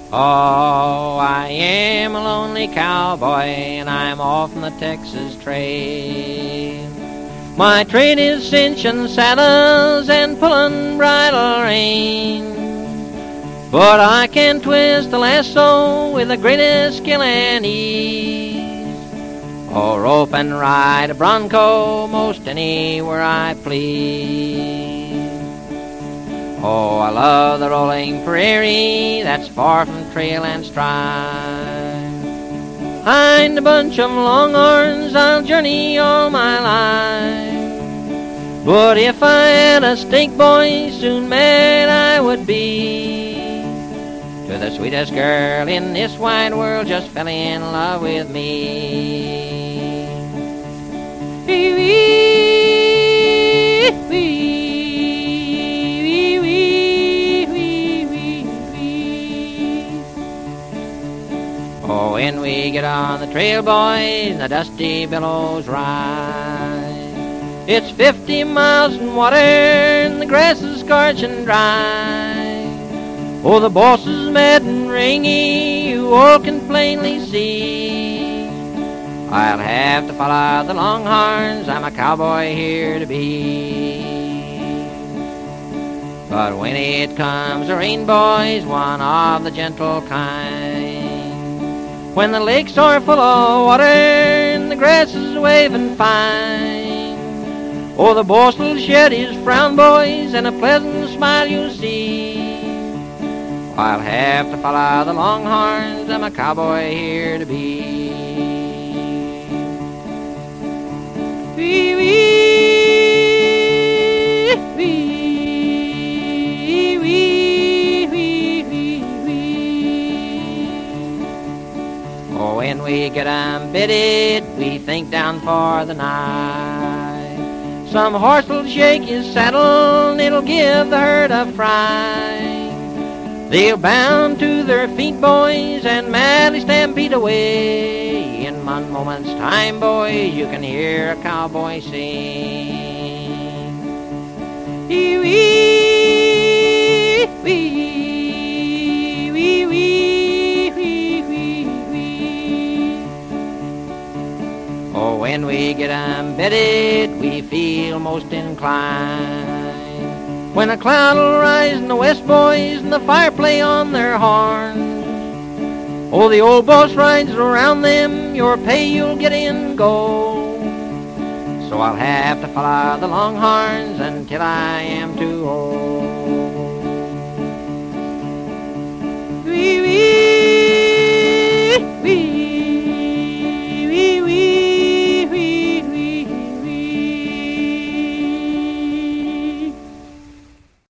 Oh, I am a lonely cowboy, and I'm off on the Texas trail. My trade is cinching saddles and pulling bridle reins, but I can twist a lasso with the greatest skill and ease. Or rope and ride a bronco most anywhere I please. Oh, I love the rolling prairie that's far from trail and stripe. Behind a bunch of longhorns I'll journey all my life. But if I had a stake, boy, soon mad I would be. To the sweetest girl in this wide world just fell in love with me. Oh, when we get on the trail, boys, the dusty billows rise. It's 50 miles in water and the grass is scorching dry. Oh, the boss is mad and ringy, you all can plainly see. I'll have to follow the longhorns, I'm a cowboy here to be. But when it comes to rain, boys, one of the gentle kind, when the lakes are full of water and the grass is waving fine, oh, the boss will shed his frown, boys, and a pleasant smile you'll see. I'll have to follow the longhorns, I'm a cowboy here to be. Wee, wee, wee, wee, wee, wee, wee. Oh, when we get bedded, we think down for the night. Some horse will shake his saddle and it'll give the herd a fright. They'll bound to their feet, boys, and madly stampede away. In one moment's time, boys, you can hear a cowboy sing. Wee-wee, wee, wee, wee, wee, wee, wee. Oh, when we get bedded, we feel most inclined. When a cloud will rise in the west, boys, and the fire play on their horns. Oh, the old boss rides around them, your pay you'll get in gold. So I'll have to follow the longhorns until I am too old.